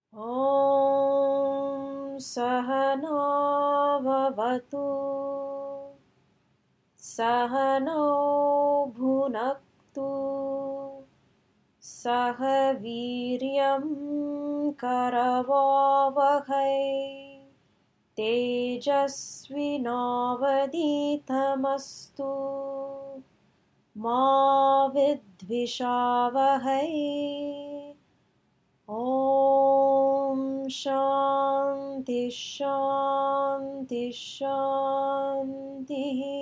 ॐ सहना भवतु सहनौ भुनक्तु सह वीर्यं करवावहै तेजस्विनावधीतमस्तु मा विद्विषावहै। ॐ शान्ति शान्ति शान्तिः।